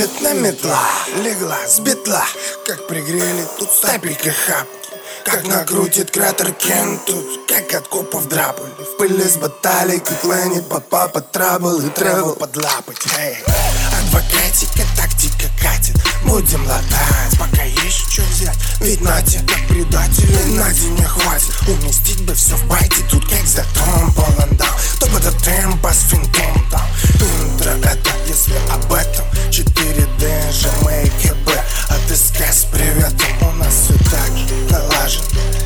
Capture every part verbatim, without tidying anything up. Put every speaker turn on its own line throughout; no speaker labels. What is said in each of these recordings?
Запретная метла легла с бетла, как пригрели тут стапелька хапки. Как накрутит кратер Кен тут, как от копов драпали. В пыли с баталий, как Ленни попал под трабл и тревел подлапать. Эй, адвокатика, тактика катит, будем латать, пока есть что взять. Ведь Надя, как предателей, Наде не хватит. Уместить бы все в байте, тут как за том полон дал. То бы до темпа с финтом там. Интро это, если об этом. четыре дэ, Жамейка Б, отыскать с приветом. У нас все так же налажен,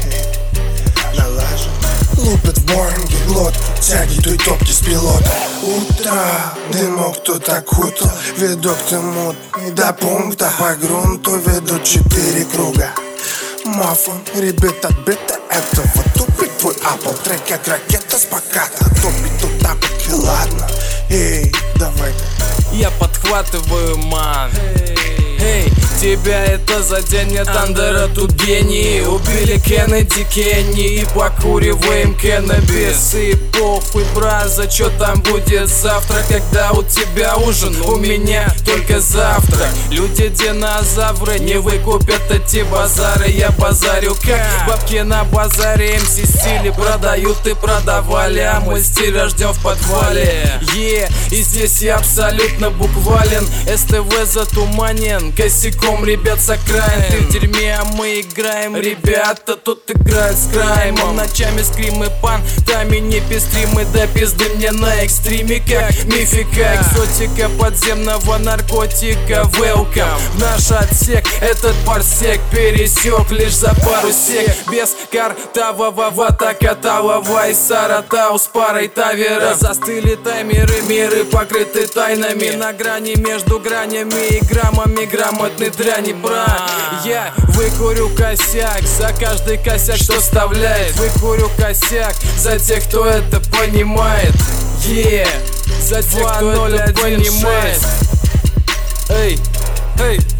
налажен. Лупят в Боинге лодку, тяги той топки с пилота. Утро, дымок кто-то кутал, видок ты мутный до пункта. По грунту ведут четыре круга. Мафон, ребят отбито, это вот тупик твой апл. Трек как ракета с поката, топит тут тапки, ладно. Эй, давай.
Я подхватываю, ман. Эй, тебя это заденет, Андера тут гений. Убили Кеннеди Кенни и покуриваем Кеннабис. И похуй, браза, чё там будет завтра, когда у тебя ужин, у меня только завтра. Люди динозавры не выкупят эти базары. Я базарю как бабки на базаре. эм си стили продают и продавали, а мой стиль рожден в подвале. Е, и здесь я абсолютно буквален. эс тэ вэ затуманен косяком, ребят, с окраин. Ты в дерьме, а мы играем. Ребята тут играют с краймом. Ночами скрим и пан, тами не пестрим. И до пизды мне на экстриме, как мифика. Экзотика подземного наркотика. Welcome в наш отсек. Этот парсек пересек лишь за пару сек. Без картавого ватака Талова и Саратау с парой Тавера. Застыли таймеры, миры покрыты тайнами. На грани между гранями и граммами грамотной дряни, брат. Я выкурю косяк за каждый косяк, что вставляет. Выкурю косяк за тех, кто это понимает. Е, за тех, кто это понимает. Эй, эй.